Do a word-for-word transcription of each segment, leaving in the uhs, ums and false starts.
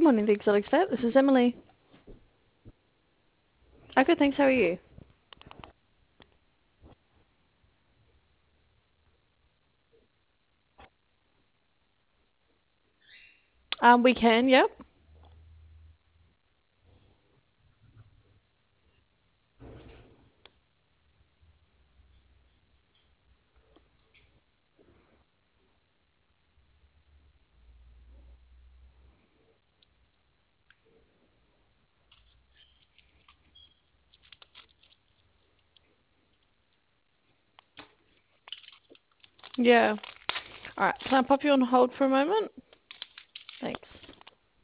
Good morning, the Exotics Vet. This is Emily. Oh, good, thanks. How are you? Um, we can, yep. Yeah. All right. Can I pop you on hold for a moment? Thanks.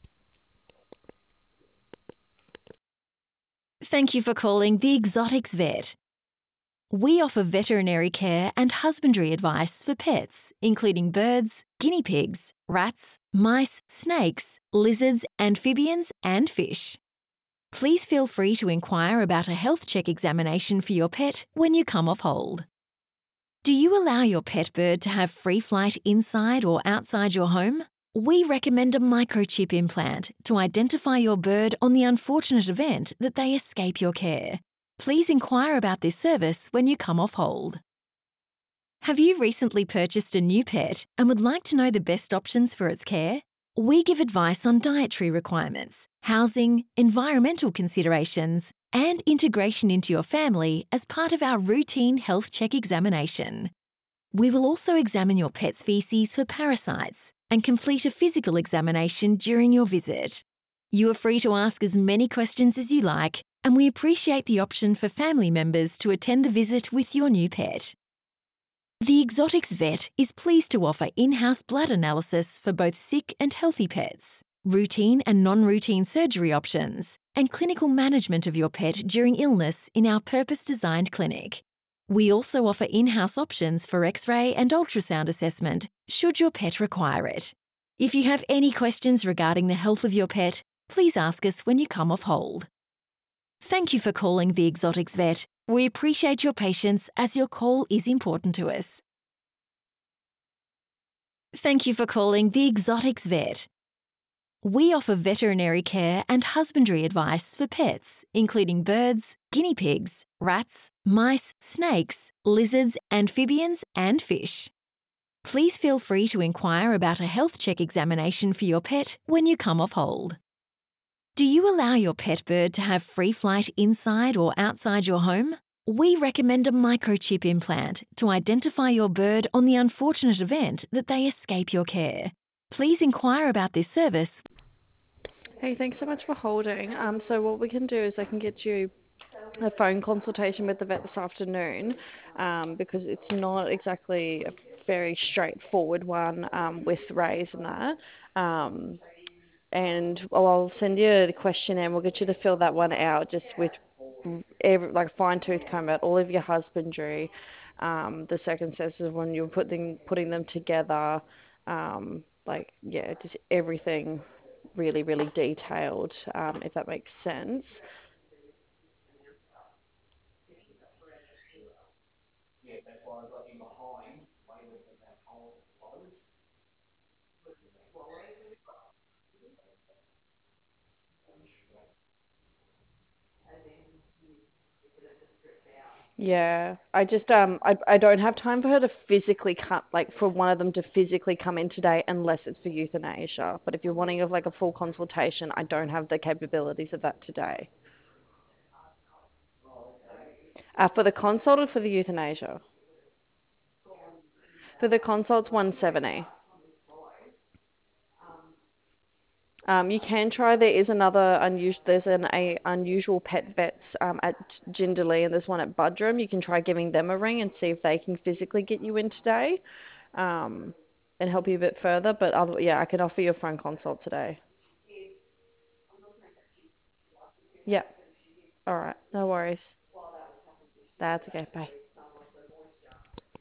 Thank you for calling the Exotics Vet. We offer veterinary care and husbandry advice for pets, including birds, guinea pigs, rats, mice, snakes, lizards, amphibians, and fish. Please feel free to inquire about a health check examination for your pet when you come off hold. Do you allow your pet bird to have free flight inside or outside your home? We recommend a microchip implant to identify your bird on the unfortunate event that they escape your care. Please inquire about this service when you come off hold. Have you recently purchased a new pet and would like to know the best options for its care? We give advice on dietary requirements, housing, environmental considerations, and integration into your family as part of our routine health check examination. We will also examine your pet's feces for parasites and complete a physical examination during your visit. You are free to ask as many questions as you like, and we appreciate the option for family members to attend the visit with your new pet. The Exotics Vet is pleased to offer in-house blood analysis for both sick and healthy pets, routine and non-routine surgery options, and clinical management of your pet during illness in our purpose-designed clinic. We also offer in-house options for X-ray and ultrasound assessment should your pet require it. If you have any questions regarding the health of your pet, please ask us when you come off hold. Thank you for calling the Exotics Vet. We appreciate your patience as your call is important to us. Thank you for calling the Exotics Vet. We offer veterinary care and husbandry advice for pets, including birds, guinea pigs, rats, mice, snakes, lizards, amphibians, and fish. Please feel free to inquire about a health check examination for your pet when you come off hold. Do you allow your pet bird to have free flight inside or outside your home? We recommend a microchip implant to identify your bird on the unfortunate event that they escape your care. Please inquire about this service. Hey, thanks so much for holding. Um, so what we can do is I can get you a phone consultation with the vet this afternoon, um, because it's not exactly a very straightforward one um, with rays and that. Um, and well, I'll send you the questionnaire and we'll get you to fill that one out just with every, like fine tooth comb about all of your husbandry, um, the circumstances of when you're putting putting them together, um, like yeah, just everything really really detailed, um, if that makes sense. Yeah, I just um I I don't have time for her to physically come, like for one of them to physically come in today unless it's for euthanasia. But if you're wanting of like a full consultation, I don't have the capabilities of that today. Uh, for the consult or for the euthanasia? For the consult's one seventy. Um, you can try. There is another unusual. There's an a unusual pet vets um, at Jindalee, and there's one at Budrum. You can try giving them a ring and see if they can physically get you in today, um, and help you a bit further. But other, yeah, I can offer you a phone consult today. Yep. All right. No worries. That's okay. Bye.